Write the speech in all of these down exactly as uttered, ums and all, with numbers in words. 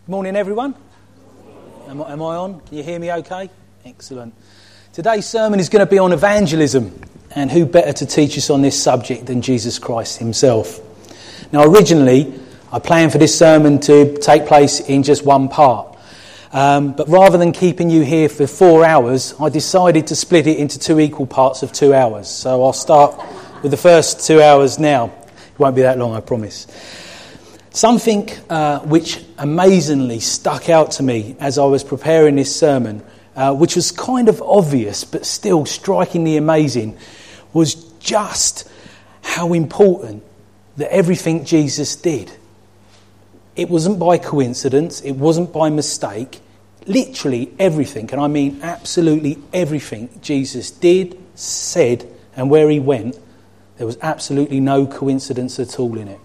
Good morning, everyone. Am I, am I on? Can you hear me okay? Excellent. Today's sermon is going to be on evangelism, and who better to teach us on this subject than Jesus Christ himself. Now, originally, I planned for this sermon to take place in just one part. Um, but rather than keeping you here for four hours, I decided to split it into two equal parts of two hours. So I'll start with the first two hours now. It won't be that long, I promise. Something uh, which amazingly stuck out to me as I was preparing this sermon, uh, which was kind of obvious but still strikingly amazing, was just how important that everything Jesus did. It wasn't by coincidence, it wasn't by mistake. Literally everything, and I mean absolutely everything Jesus did, said, and where he went, there was absolutely no coincidence at all in it.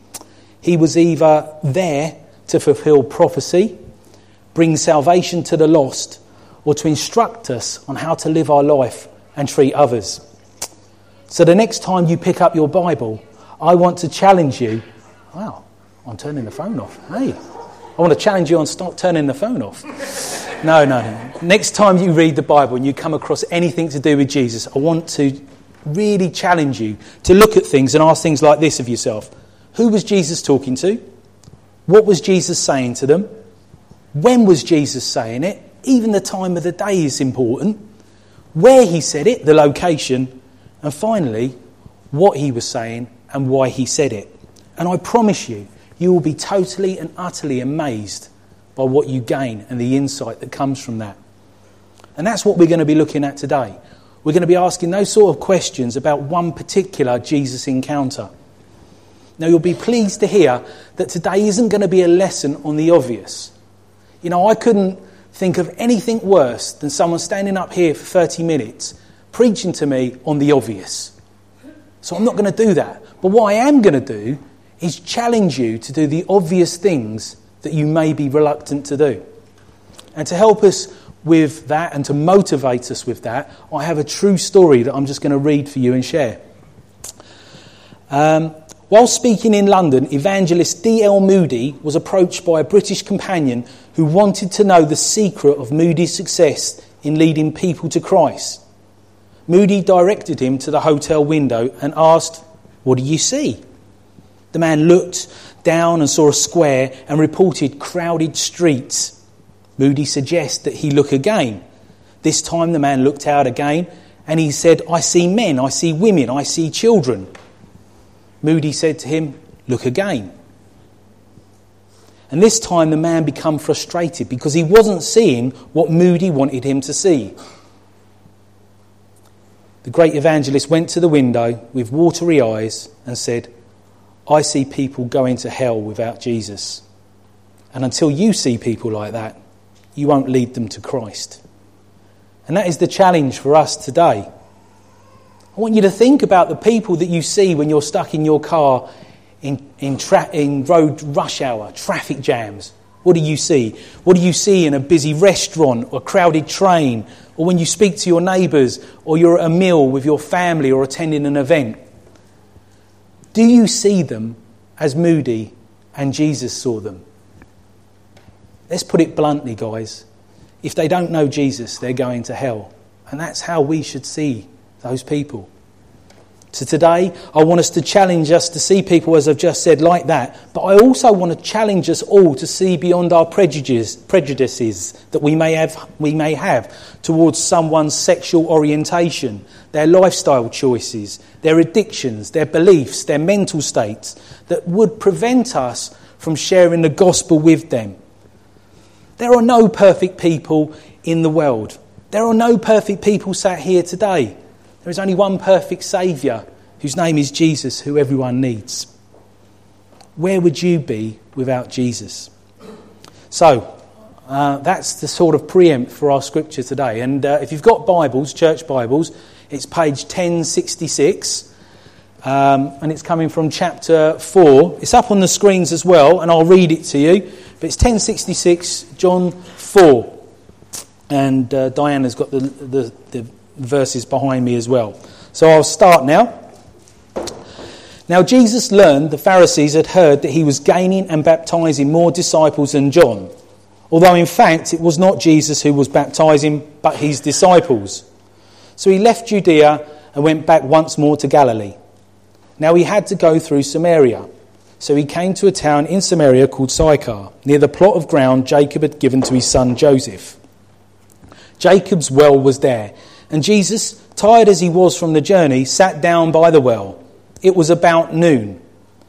He was either there to fulfill prophecy, bring salvation to the lost, or to instruct us on how to live our life and treat others. So the next time you pick up your Bible, I want to challenge you. Wow, I'm turning the phone off. Hey, I want to challenge you on stop turning the phone off. No, no, no. Next time you read the Bible and you come across anything to do with Jesus, I want to really challenge you to look at things and ask things like this of yourself. Who was Jesus talking to? What was Jesus saying to them? When was Jesus saying it? Even the time of the day is important. Where he said it, the location. And finally, what he was saying and why he said it. And I promise you, you will be totally and utterly amazed by what you gain and the insight that comes from that. And that's what we're going to be looking at today. We're going to be asking those sort of questions about one particular Jesus encounter. Now, you'll be pleased to hear that today isn't going to be a lesson on the obvious. You know, I couldn't think of anything worse than someone standing up here for thirty minutes preaching to me on the obvious. So I'm not going to do that. But what I am going to do is challenge you to do the obvious things that you may be reluctant to do. And to help us with that and to motivate us with that, I have a true story that I'm just going to read for you and share. Um... While speaking in London, evangelist D L Moody was approached by a British companion who wanted to know the secret of Moody's success in leading people to Christ. Moody directed him to the hotel window and asked, "What do you see?" The man looked down and saw a square and reported crowded streets. Moody suggested that he look again. This time the man looked out again and he said, "I see men, I see women, I see children." Moody said to him, "Look again." And this time the man became frustrated because he wasn't seeing what Moody wanted him to see. The great evangelist went to the window with watery eyes and said, "I see people going to hell without Jesus. And until you see people like that, you won't lead them to Christ." And that is the challenge for us today. I want you to think about the people that you see when you're stuck in your car in in, tra- in road rush hour, traffic jams. What do you see? What do you see in a busy restaurant or a crowded train, or when you speak to your neighbours, or you're at a meal with your family or attending an event? Do you see them as Moody and Jesus saw them? Let's put it bluntly, guys. If they don't know Jesus, they're going to hell. And that's how we should see those people. So today, I want us to challenge us to see people, as I've just said, like that. But I also want to challenge us all to see beyond our prejudices, prejudices that we may have, we may have towards someone's sexual orientation, their lifestyle choices, their addictions, their beliefs, their mental states, that would prevent us from sharing the gospel with them. There are no perfect people in the world. There are no perfect people sat here today. There is only one perfect Saviour, whose name is Jesus, who everyone needs. Where would you be without Jesus? So, uh, that's the sort of preempt for our scripture today. And uh, if you've got Bibles, church Bibles, it's page ten sixty-six. Um, and it's coming from chapter four. It's up on the screens as well, and I'll read it to you. But it's ten sixty-six, John four. And uh, Diana's got the, the, the verses behind me as well. So I'll start now. Now Jesus learned the Pharisees had heard that he was gaining and baptising more disciples than John, although in fact it was not Jesus who was baptising, but his disciples. So he left Judea and went back once more to Galilee. Now he had to go through Samaria. So he came to a town in Samaria called Sychar, near the plot of ground Jacob had given to his son Joseph. Jacob's well was there, and Jesus, tired as he was from the journey, sat down by the well. It was about noon.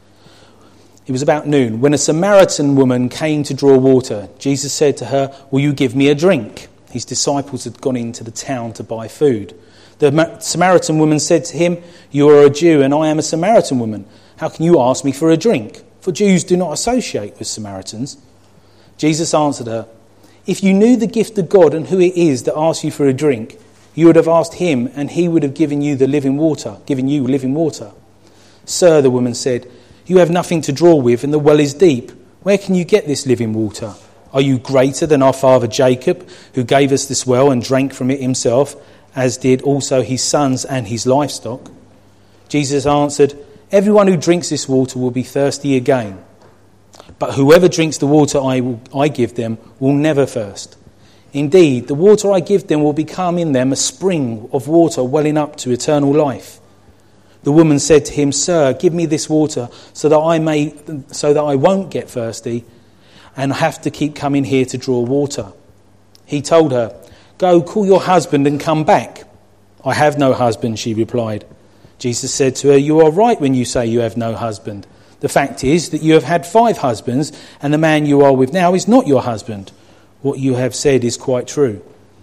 It was about noon when a Samaritan woman came to draw water. Jesus said to her, "Will you give me a drink?" His disciples had gone into the town to buy food. The Samaritan woman said to him, "You are a Jew and I am a Samaritan woman. How can you ask me for a drink? For Jews do not associate with Samaritans." Jesus answered her, "If you knew the gift of God and who it is that asks you for a drink, you would have asked him and he would have given you the living water, given you living water." "Sir," the woman said, "you have nothing to draw with and the well is deep. Where can you get this living water? Are you greater than our father Jacob, who gave us this well and drank from it himself, as did also his sons and his livestock?" Jesus answered, "Everyone who drinks this water will be thirsty again. But whoever drinks the water I, will, I give them will never thirst. Indeed, the water I give them will become in them a spring of water welling up to eternal life." The woman said to him, "Sir, give me this water so that I may, so that I won't get thirsty and have to keep coming here to draw water." He told her, "Go, call your husband and come back." "I have no husband," she replied. Jesus said to her, "You are right when you say you have no husband. The fact is that you have had five husbands, and the man you are with now is not your husband. What you have said is quite true."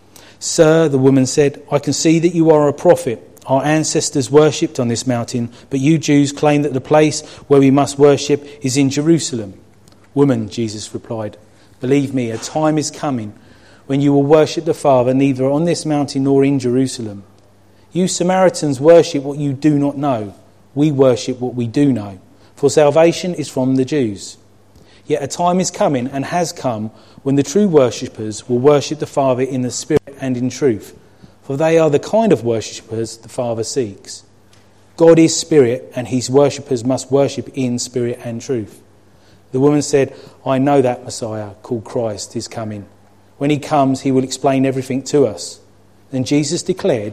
"Sir," the woman said, "I can see that you are a prophet. Our ancestors worshipped on this mountain, but you Jews claim that the place where we must worship is in Jerusalem." "Woman," Jesus replied, "believe me, a time is coming when you will worship the Father neither on this mountain nor in Jerusalem. You Samaritans worship what you do not know. We worship what we do know, for salvation is from the Jews. Yet a time is coming and has come when the true worshippers will worship the Father in the Spirit and in truth, for they are the kind of worshippers the Father seeks. God is Spirit, and his worshippers must worship in spirit and truth." The woman said, "I know that Messiah, called Christ, is coming. When he comes, he will explain everything to us." Then Jesus declared,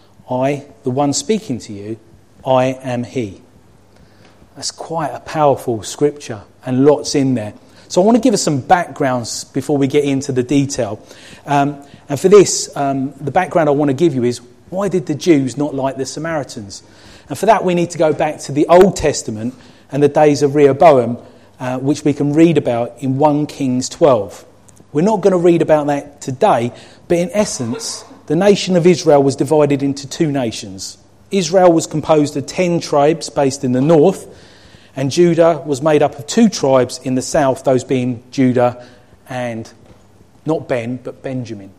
"I, the one speaking to you, I am he." That's quite a powerful scripture and lots in there. So I want to give us some backgrounds before we get into the detail. Um, and for this, um, the background I want to give you is, why did the Jews not like the Samaritans? And for that we need to go back to the Old Testament and the days of Rehoboam, uh, which we can read about in First Kings twelve. We're not going to read about that today, but in essence, the nation of Israel was divided into two nations. Israel was composed of ten tribes based in the north, and Judah was made up of two tribes in the south, those being Judah and, not Ben, but Benjamin.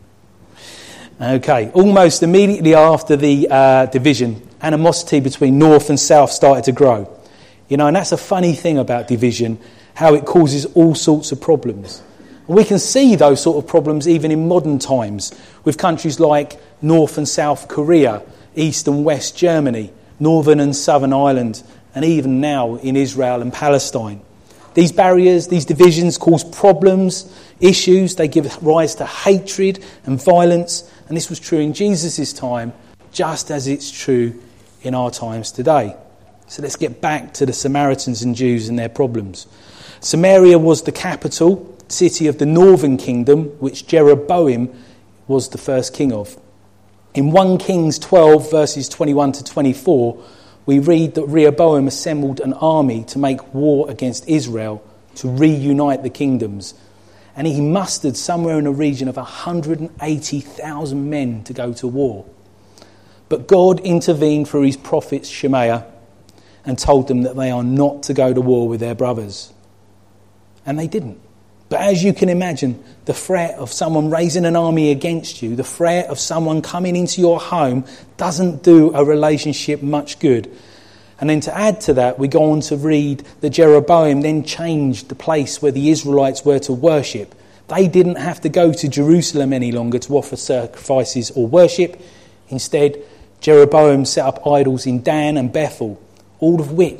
Okay, almost immediately after the uh, division, animosity between north and south started to grow. You know, and that's a funny thing about division, how it causes all sorts of problems. And we can see those sort of problems even in modern times, with countries like North and South Korea, East and West Germany, Northern and Southern Ireland, and even now in Israel and Palestine. These barriers, these divisions cause problems, issues, they give rise to hatred and violence, and this was true in Jesus' time, just as it's true in our times today. So let's get back to the Samaritans and Jews and their problems. Samaria was the capital city of the northern kingdom, which Jeroboam was the first king of. In First Kings twelve, verses twenty-one to twenty-four, we read that Rehoboam assembled an army to make war against Israel to reunite the kingdoms. And he mustered somewhere in a region of one hundred eighty thousand men to go to war. But God intervened through his prophet Shemaiah and told them that they are not to go to war with their brothers. And they didn't. But as you can imagine, the threat of someone raising an army against you, the threat of someone coming into your home doesn't do a relationship much good. And then to add to that, we go on to read that Jeroboam then changed the place where the Israelites were to worship. They didn't have to go to Jerusalem any longer to offer sacrifices or worship. Instead, Jeroboam set up idols in Dan and Bethel, all of which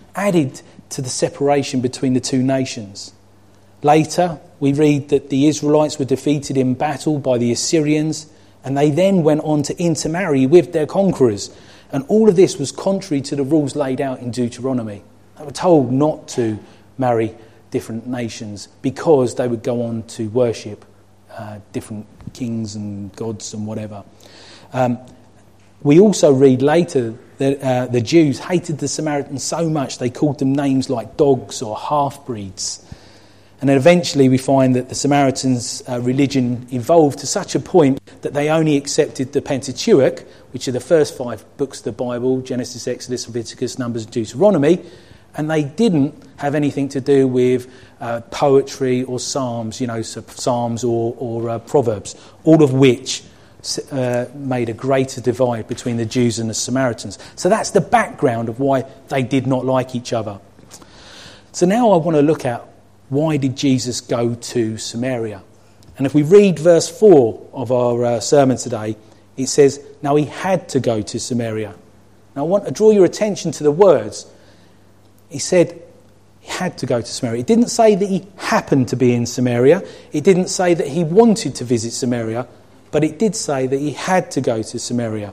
added to the separation between the two nations. Later, we read that the Israelites were defeated in battle by the Assyrians, and they then went on to intermarry with their conquerors. And all of this was contrary to the rules laid out in Deuteronomy. They were told not to marry different nations because they would go on to worship uh, different kings and gods and whatever. Um, we also read later that uh, the Jews hated the Samaritans so much they called them names like dogs or half-breeds. And then eventually we find that the Samaritans' uh, religion evolved to such a point that they only accepted the Pentateuch, which are the first five books of the Bible, Genesis, Exodus, Leviticus, Numbers, Deuteronomy, and they didn't have anything to do with uh, poetry or psalms, you know, psalms or, or uh, proverbs, all of which uh, made a greater divide between the Jews and the Samaritans. So that's the background of why they did not like each other. So now I want to look at, why did Jesus go to Samaria? And if we read verse four of our uh, sermon today, it says, now he had to go to Samaria. Now I want to draw your attention to the words. He said he had to go to Samaria. It didn't say that he happened to be in Samaria. It didn't say that he wanted to visit Samaria. But it did say that he had to go to Samaria.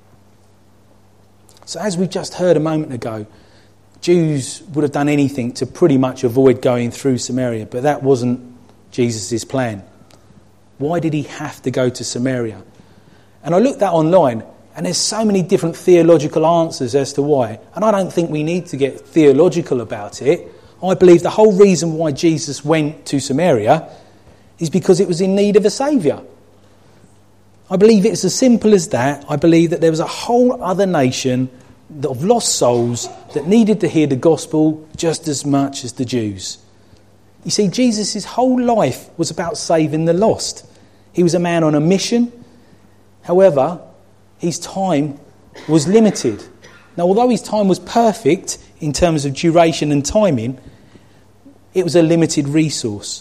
So as we just heard a moment ago, Jews would have done anything to pretty much avoid going through Samaria, but that wasn't Jesus' plan. Why did he have to go to Samaria? And I looked that online, and there's so many different theological answers as to why. And I don't think we need to get theological about it. I believe the whole reason why Jesus went to Samaria is because it was in need of a saviour. I believe it's as simple as that. I believe that there was a whole other nation of lost souls that needed to hear the gospel just as much as the Jews. You see, Jesus' whole life was about saving the lost. He was a man on a mission. However, his time was limited. Now, although his time was perfect in terms of duration and timing, it was a limited resource.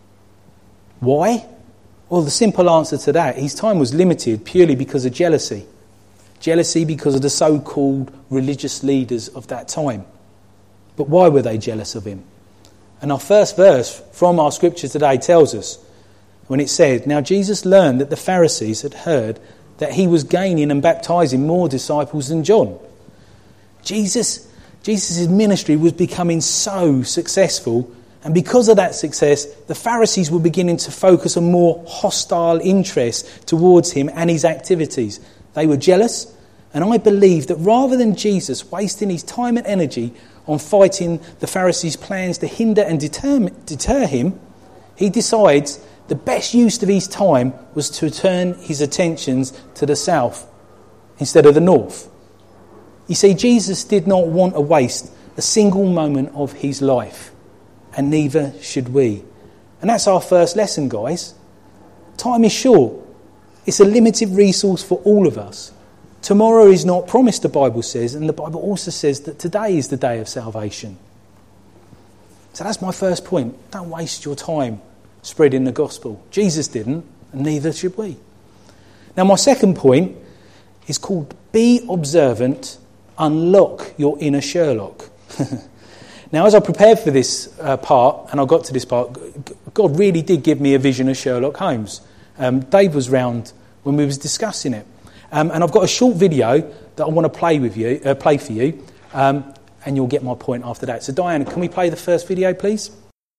Why? Well, the simple answer to that, his time was limited purely because of jealousy. Jealousy because of the so-called religious leaders of that time. But why were they jealous of him? And our first verse from our scripture today tells us, when it said, now Jesus learned that the Pharisees had heard that he was gaining and baptizing more disciples than John. Jesus, Jesus' ministry was becoming so successful, and because of that success, the Pharisees were beginning to focus a more hostile interest towards him and his activities. They were jealous, and I believe that rather than Jesus wasting his time and energy on fighting the Pharisees' plans to hinder and deter, deter him, he decides the best use of his time was to turn his attentions to the south instead of the north. You see, Jesus did not want to waste a single moment of his life, and neither should we. And that's our first lesson, guys. Time is short. It's a limited resource for all of us. Tomorrow is not promised, the Bible says, and the Bible also says that today is the day of salvation. So that's my first point. Don't waste your time spreading the gospel. Jesus didn't, and neither should we. Now, my second point is called Be Observant, Unlock Your Inner Sherlock. Now, as I prepared for this uh, part, and I got to this part, God really did give me a vision of Sherlock Holmes. Um, Dave was round when we was discussing it. Um, and I've got a short video that I want to play with you, uh, play for you, um, and you'll get my point after that. So, Diana, can we play the first video, please?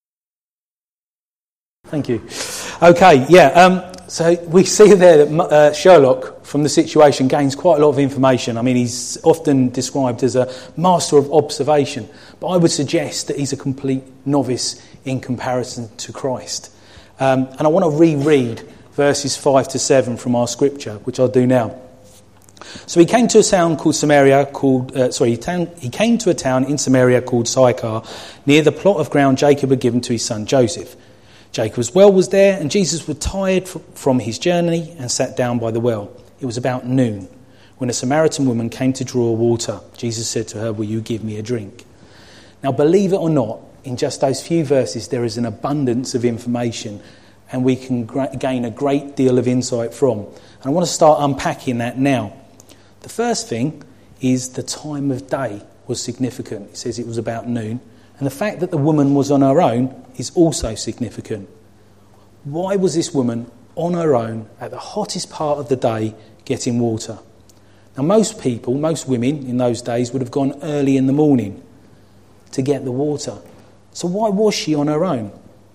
Thank you. Okay, yeah, um, so we see there that uh, Sherlock, from the situation, gains quite a lot of information. I mean, he's often described as a master of observation, but I would suggest that he's a complete novice in comparison to Christ. Um, and I want to reread verses five to seven from our scripture, which I'll do now. So he came to a town called Samaria, called uh, sorry, he, town, he came to a town in Samaria called Sychar, near the plot of ground Jacob had given to his son Joseph. Jacob's well was there, and Jesus was tired from his journey and sat down by the well. It was about noon, when a Samaritan woman came to draw water. Jesus said to her, "Will you give me a drink?" Now, believe it or not, in just those few verses, there is an abundance of information, and we can gra- gain a great deal of insight from. And I want to start unpacking that now. The first thing is the time of day was significant. It says it was about noon. And the fact that the woman was on her own is also significant. Why was this woman on her own at the hottest part of the day getting water? Now, most people, most women in those days would have gone early in the morning to get the water. So why was she on her own?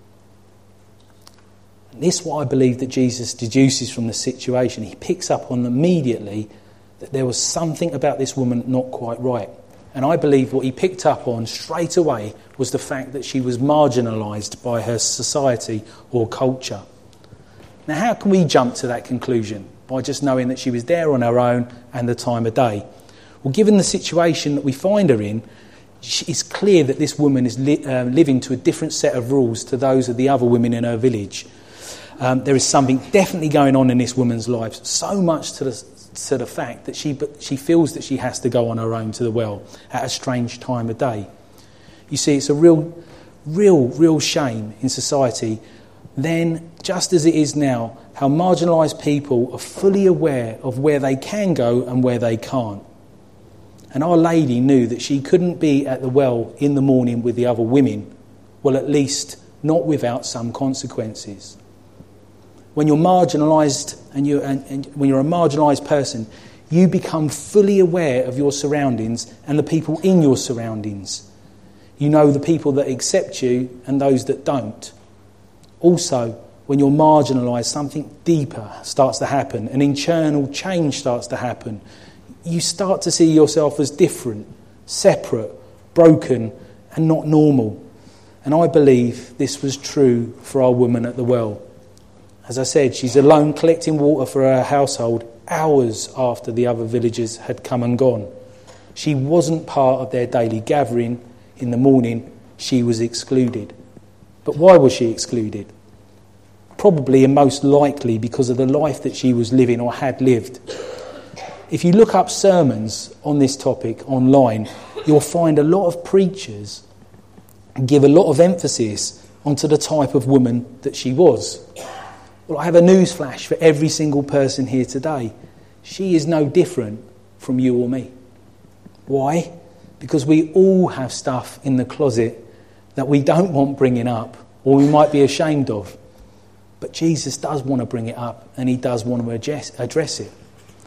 And this is what I believe that Jesus deduces from the situation. He picks up on immediately that there was something about this woman not quite right. And I believe what he picked up on straight away was the fact that she was marginalised by her society or culture. Now, how can we jump to that conclusion? By just knowing that she was there on her own and the time of day. Well, given the situation that we find her in, it's clear that this woman is li- uh, living to a different set of rules to those of the other women in her village. Um, there is something definitely going on in this woman's life, so much to the, to the fact that she, she feels that she has to go on her own to the well at a strange time of day. You see, it's a real, real, real shame in society then, just as it is now, how marginalised people are fully aware of where they can go and where they can't. And Our Lady knew that she couldn't be at the well in the morning with the other women, well, at least not without some consequences. When you're marginalised and, you, and, and when you're a marginalised person, you become fully aware of your surroundings and the people in your surroundings. You know the people that accept you and those that don't. Also, when you're marginalised, something deeper starts to happen. An internal change starts to happen. You start to see yourself as different, separate, broken, and not normal. And I believe this was true for our woman at the well. As I said, she's alone collecting water for her household hours after the other villagers had come and gone. She wasn't part of their daily gathering in the morning. She was excluded. But why was she excluded? Probably and most likely because of the life that she was living or had lived. If you look up sermons on this topic online, you'll find a lot of preachers give a lot of emphasis onto the type of woman that she was. Well, I have a news flash for every single person here today. She is no different from you or me. Why? Because we all have stuff in the closet that we don't want bringing up or we might be ashamed of. But Jesus does want to bring it up and he does want to address, address it.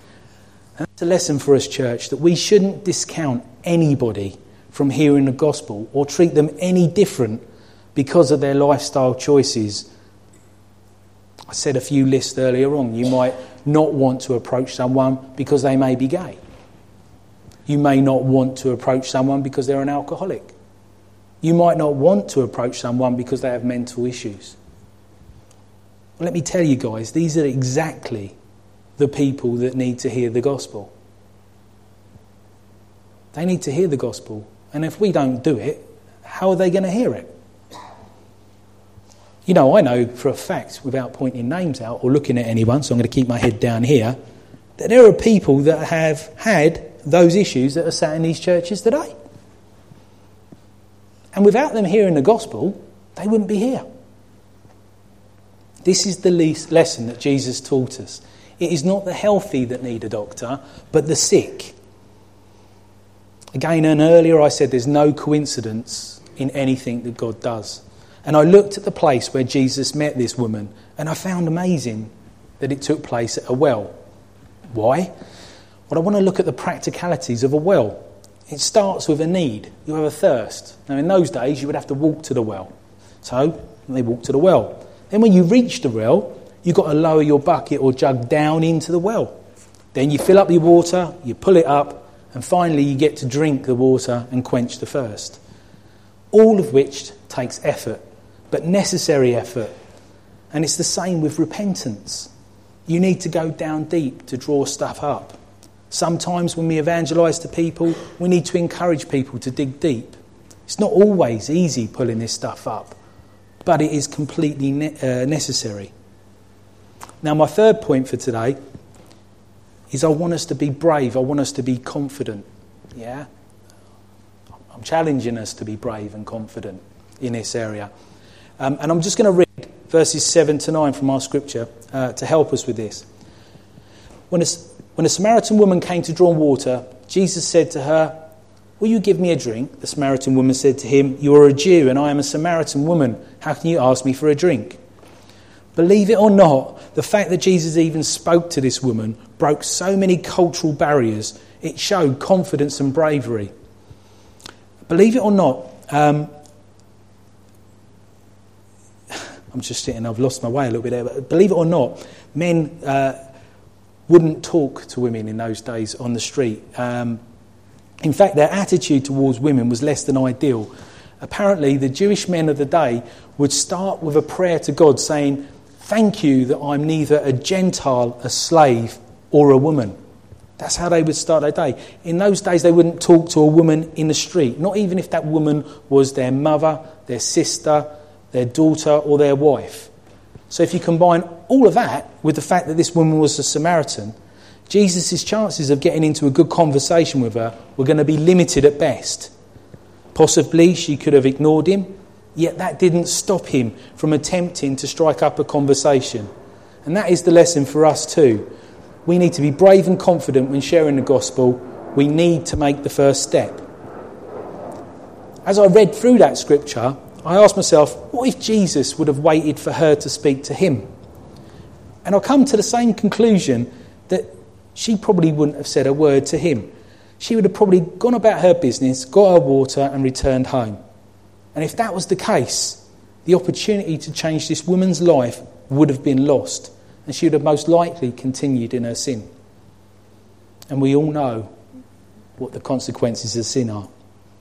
And that's a lesson for us, church, that we shouldn't discount anybody from hearing the gospel or treat them any different because of their lifestyle choices. I said a few lists earlier on. You might not want to approach someone because they may be gay. You may not want to approach someone because they're an alcoholic. You might not want to approach someone because they have mental issues. Well, let me tell you guys, these are exactly the people that need to hear the gospel. They need to hear the gospel. And if we don't do it, how are they going to hear it? You know, I know for a fact, without pointing names out or looking at anyone, so I'm going to keep my head down here, that there are people that have had those issues that are sat in these churches today. And without them hearing the gospel, they wouldn't be here. This is the least lesson that Jesus taught us. It is not the healthy that need a doctor, but the sick. Again, and earlier I said there's no coincidence in anything that God does. And I looked at the place where Jesus met this woman, and I found amazing that it took place at a well. Why? Well, I want to look at the practicalities of a well. It starts with a need. You have a thirst. Now, in those days, you would have to walk to the well. So, they walk to the well. Then when you reach the well, you've got to lower your bucket or jug down into the well. Then you fill up your water, you pull it up, and finally you get to drink the water and quench the thirst. All of which takes effort, but necessary effort. And it's the same with repentance. You need to go down deep to draw stuff up. Sometimes when we evangelise to people, we need to encourage people to dig deep. It's not always easy pulling this stuff up, but it is completely ne- uh, necessary. Now, my third point for today is I want us to be brave. I want us to be confident. Yeah? I'm challenging us to be brave and confident in this area. Um, and I'm just going to read verses seven to nine from our scripture uh, to help us with this. When a, when a Samaritan woman came to draw water, Jesus said to her, "Will you give me a drink?" The Samaritan woman said to him, "You are a Jew and I am a Samaritan woman. How can you ask me for a drink?" Believe it or not, the fact that Jesus even spoke to this woman broke so many cultural barriers. It showed confidence and bravery. Believe it or not, um, I'm just sitting, I've lost my way a little bit there, but believe it or not, men uh, wouldn't talk to women in those days on the street. Um, in fact, their attitude towards women was less than ideal. Apparently, the Jewish men of the day would start with a prayer to God saying, "Thank you that I'm neither a Gentile, a slave, or a woman." That's how they would start their day. In those days, they wouldn't talk to a woman in the street, not even if that woman was their mother, their sister, their daughter, or their wife. So if you combine all of that with the fact that this woman was a Samaritan, Jesus' chances of getting into a good conversation with her were going to be limited at best. Possibly she could have ignored him, yet that didn't stop him from attempting to strike up a conversation. And that is the lesson for us too. We need to be brave and confident when sharing the gospel. We need to make the first step. As I read through that scripture, I asked myself, what if Jesus would have waited for her to speak to him? And I'll come to the same conclusion, that she probably wouldn't have said a word to him. She would have probably gone about her business, got her water and returned home. And if that was the case, the opportunity to change this woman's life would have been lost, and she would have most likely continued in her sin. And we all know what the consequences of sin are.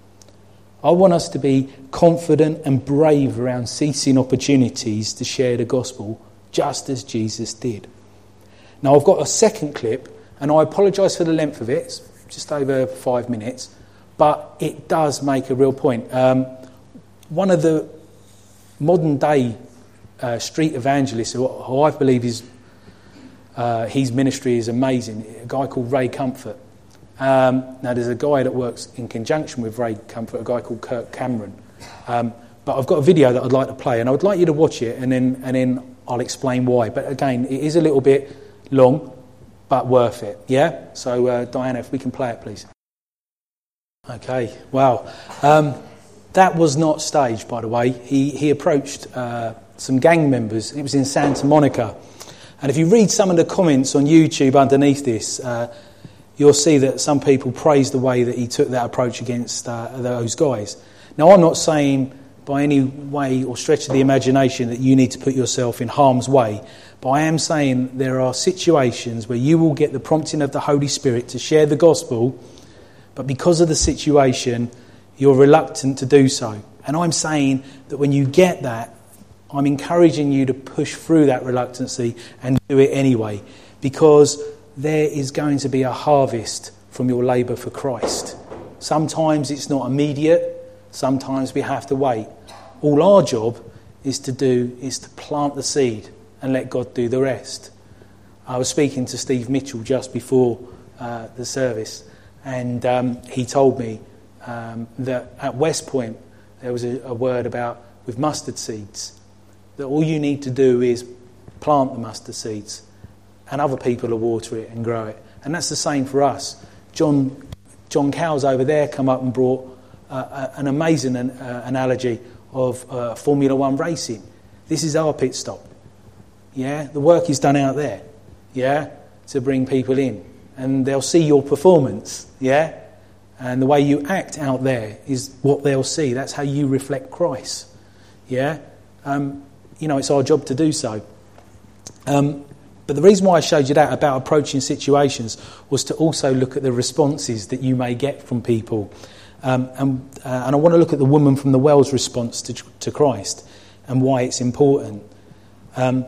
I want us to be confident and brave around seizing opportunities to share the gospel, just as Jesus did. Now, I've got a second clip, and I apologise for the length of it. It's just over five minutes, but it does make a real point. Um, one of the modern-day uh, street evangelists, who, who I believe is uh, his ministry is amazing, a guy called Ray Comfort. Um, now, there's a guy that works in conjunction with Ray Comfort, a guy called Kirk Cameron. Um, but I've got a video that I'd like to play, and I would like you to watch it, and then and then I'll explain why. But again, it is a little bit long, but worth it. Yeah? So, uh, Diana, if we can play it, please. Okay. Wow. Um, that was not staged, by the way. He he approached uh, some gang members. It was in Santa Monica. And if you read some of the comments on YouTube underneath this, uh, you'll see that some people praise the way that he took that approach against uh, those guys. Now, I'm not saying by any way or stretch of the imagination that you need to put yourself in harm's way, but I am saying there are situations where you will get the prompting of the Holy Spirit to share the gospel, but because of the situation, you're reluctant to do so. And I'm saying that when you get that, I'm encouraging you to push through that reluctancy and do it anyway, because there is going to be a harvest from your labour for Christ. Sometimes it's not immediate, sometimes we have to wait. All our job is to do is to plant the seed and let God do the rest. I was speaking to Steve Mitchell just before uh, the service, and um, he told me um, that at West Point there was a, a word about with mustard seeds, that all you need to do is plant the mustard seeds, and other people will water it and grow it. And that's the same for us. John John Cowles over there come up and brought uh, an amazing uh, analogy of uh, Formula One racing. This is our pit stop. Yeah, the work is done out there. Yeah, to bring people in, and they'll see your performance. Yeah, and the way you act out there is what they'll see. That's how you reflect Christ. Yeah, um, you know, it's our job to do so. Um, But the reason why I showed you that about approaching situations was to also look at the responses that you may get from people. Um, and, uh, and I want to look at the woman from the well's response to, to Christ and why it's important. Um,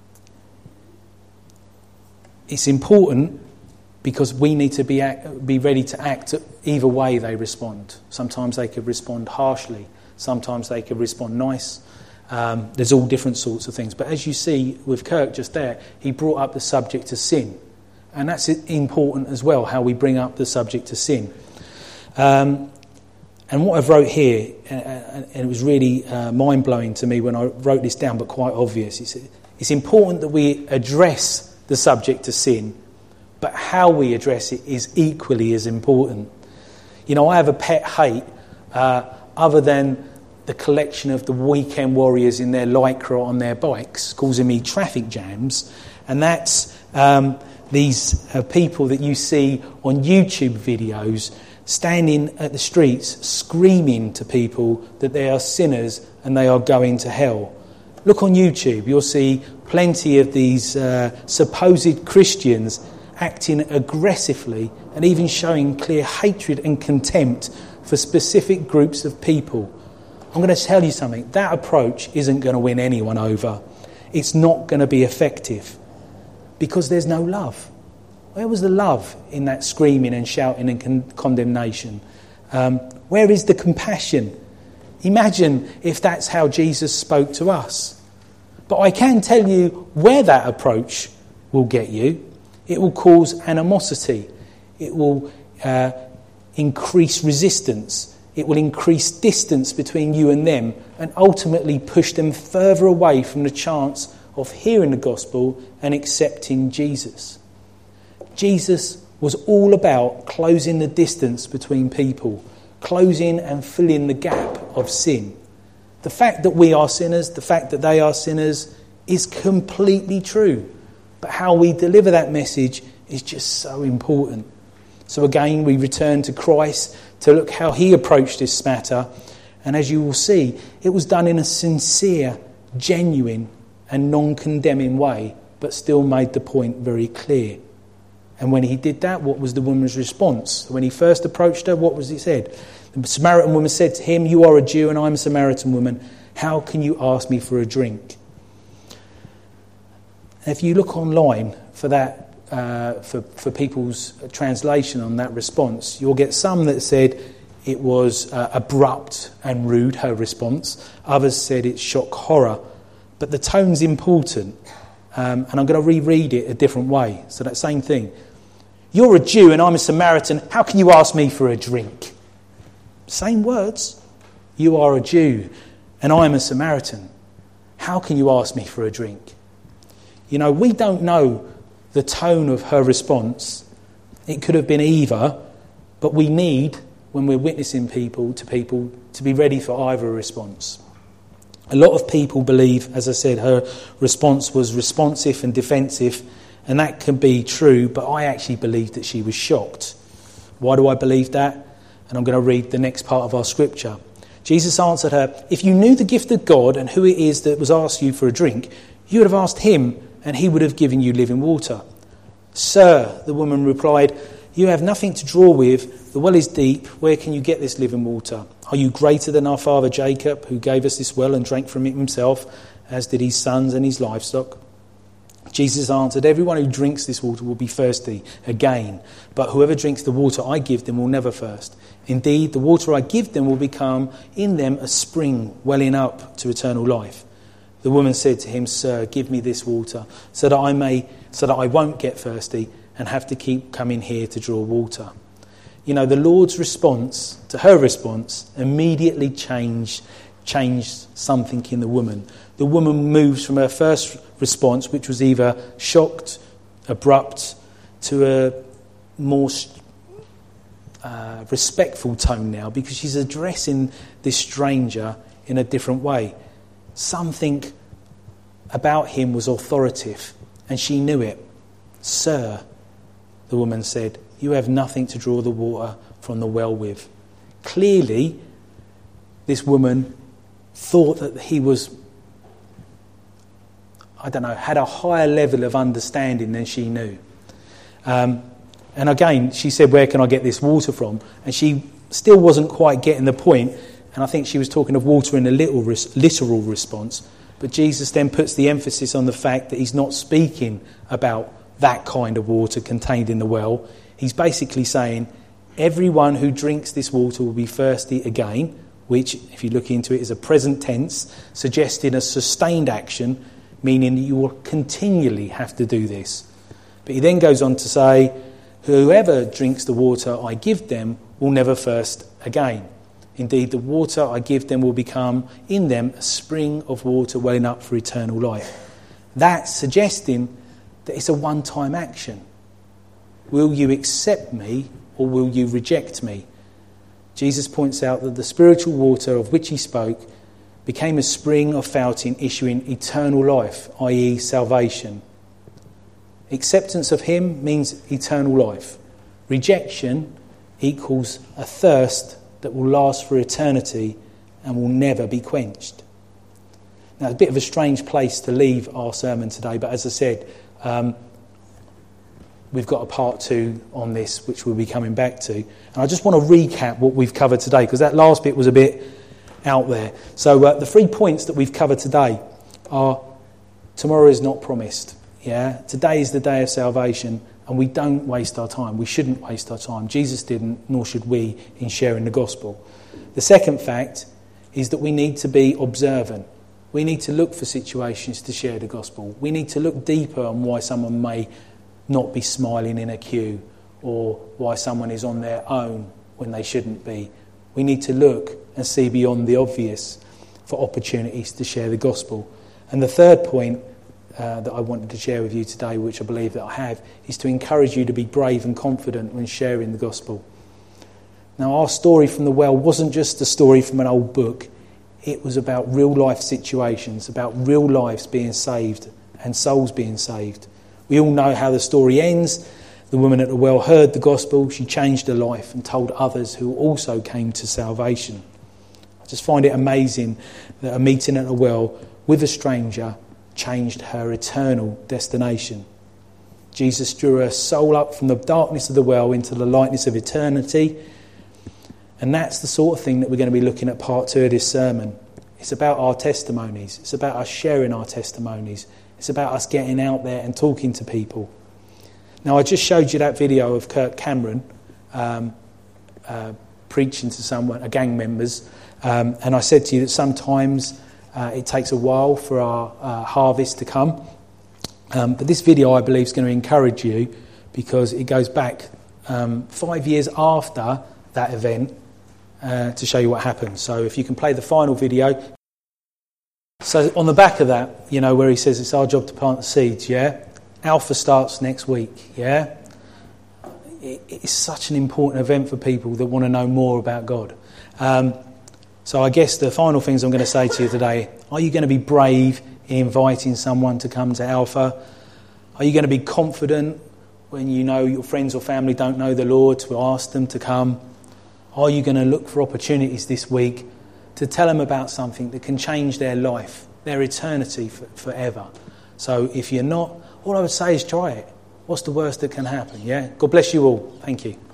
it's important because we need to be act, be ready to act either way they respond. Sometimes they could respond harshly. Sometimes they could respond nice. Um, there's all different sorts of things. But as you see with Kirk just there, he brought up the subject of sin. And that's important as well, how we bring up the subject of sin. Um, and what I've wrote here, and it was really uh, mind-blowing to me when I wrote this down, but quite obvious, it's, it's important that we address the subject of sin, but how we address it is equally as important. You know, I have a pet hate uh, other than the collection of the weekend warriors in their lycra on their bikes causing me traffic jams. And that's um, these uh, people that you see on YouTube videos standing at the streets screaming to people that they are sinners and they are going to hell. Look on YouTube, you'll see plenty of these uh, supposed Christians acting aggressively and even showing clear hatred and contempt for specific groups of people. I'm going to tell you something, that approach isn't going to win anyone over. It's not going to be effective because there's no love. Where was the love in that screaming and shouting and con- condemnation? Um, where is the compassion? Imagine if that's how Jesus spoke to us. But I can tell you where that approach will get you. It will cause animosity. It will uh, increase resistance. It will increase distance between you and them and ultimately push them further away from the chance of hearing the gospel and accepting Jesus. Jesus was all about closing the distance between people, closing and filling the gap of sin. The fact that we are sinners, the fact that they are sinners is completely true. But how we deliver that message is just so important. So again, we return to Christ to look how he approached this matter. And as you will see, it was done in a sincere, genuine and non-condemning way, but still made the point very clear. And when he did that, what was the woman's response? When he first approached her, what was he said? The Samaritan woman said to him, "You are a Jew and I'm a Samaritan woman. How can you ask me for a drink?" And if you look online for that, uh, for, for people's translation on that response, you'll get some that said it was uh, abrupt and rude, her response. Others said it's shock horror. But the tone's important. Um, and I'm going to reread it a different way. So that same thing. "You're a Jew and I'm a Samaritan. How can you ask me for a drink?" Same words. "You are a Jew and I'm a Samaritan. How can you ask me for a drink?" You know, we don't know the tone of her response. It could have been either, but we need, when we're witnessing people to people, to be ready for either response. A lot of people believe, as I said, her response was responsive and defensive, and that can be true, but I actually believe that she was shocked. Why do I believe that? And I'm going to read the next part of our scripture. Jesus answered her, "If you knew the gift of God and who it is that was asked you for a drink, you would have asked him, and he would have given you living water." "Sir," the woman replied, "you have nothing to draw with. The well is deep. Where can you get this living water? Are you greater than our father Jacob, who gave us this well and drank from it himself, as did his sons and his livestock?" Jesus answered, "Everyone who drinks this water will be thirsty again, but whoever drinks the water I give them will never thirst. Indeed, the water I give them will become in them a spring welling up to eternal life." The woman said to him, "Sir, give me this water so that I may, so that I won't get thirsty and have to keep coming here to draw water." You know, the Lord's response to her response immediately changed, changed something in the woman. The woman moves from her first response, which was either shocked, abrupt, to a more uh, respectful tone now, because she's addressing this stranger in a different way. Something about him was authoritative, and she knew it. "Sir," the woman said, "you have nothing to draw the water from the well with." Clearly, this woman thought that he was, I don't know, had a higher level of understanding than she knew. Um, and again, she said, "Where can I get this water from?" And she still wasn't quite getting the point. And I think she was talking of water in a little literal response. But Jesus then puts the emphasis on the fact that he's not speaking about that kind of water contained in the well. He's basically saying, everyone who drinks this water will be thirsty again, which, if you look into it, is a present tense, suggesting a sustained action, meaning that you will continually have to do this. But he then goes on to say, "Whoever drinks the water I give them will never thirst again. Indeed, the water I give them will become in them a spring of water welling up for eternal life." That's suggesting that it's a one-time action. Will you accept me or will you reject me? Jesus points out that the spiritual water of which he spoke became a spring of fountain issuing eternal life, that is salvation. Acceptance of him means eternal life. Rejection equals a thirst that will last for eternity and will never be quenched. Now, it's a bit of a strange place to leave our sermon today, but as I said, um, we've got a part two on this, which we'll be coming back to. And I just want to recap what we've covered today, because that last bit was a bit out there. So uh, the three points that we've covered today are: tomorrow is not promised. Yeah, today is the day of salvation, and we don't waste our time. We shouldn't waste our time. Jesus didn't, nor should we, in sharing the gospel. The second fact is that we need to be observant. We need to look for situations to share the gospel. We need to look deeper on why someone may not be smiling in a queue, or why someone is on their own when they shouldn't be. We need to look and see beyond the obvious for opportunities to share the gospel. And the third point uh, that I wanted to share with you today, which I believe that I have, is to encourage you to be brave and confident when sharing the gospel. Now, our story from the well wasn't just a story from an old book. It was about real life situations, about real lives being saved and souls being saved. We all know how the story ends. The woman at the well heard the gospel, she changed her life and told others who also came to salvation. I just find it amazing that a meeting at the well with a stranger changed her eternal destination. Jesus drew her soul up from the darkness of the well into the lightness of eternity. And that's the sort of thing that we're going to be looking at part two of this sermon. It's about our testimonies. It's about us sharing our testimonies. It's about us getting out there and talking to people. Now, I just showed you that video of Kirk Cameron um, uh, preaching to someone, a gang members, um, and I said to you that sometimes uh, it takes a while for our uh, harvest to come. Um, but this video, I believe, is going to encourage you, because it goes back um, five years after that event uh, to show you what happened. So if you can play the final video. So on the back of that, you know, where he says it's our job to plant the seeds, yeah? Alpha starts next week, yeah? It, it's such an important event for people that want to know more about God. Um, so I guess the final things I'm going to say to you today: are you going to be brave in inviting someone to come to Alpha? Are you going to be confident when you know your friends or family don't know the Lord to ask them to come? Are you going to look for opportunities this week to tell them about something that can change their life, their eternity for, forever? So if you're not, all I would say is try it. What's the worst that can happen, yeah? God bless you all. Thank you.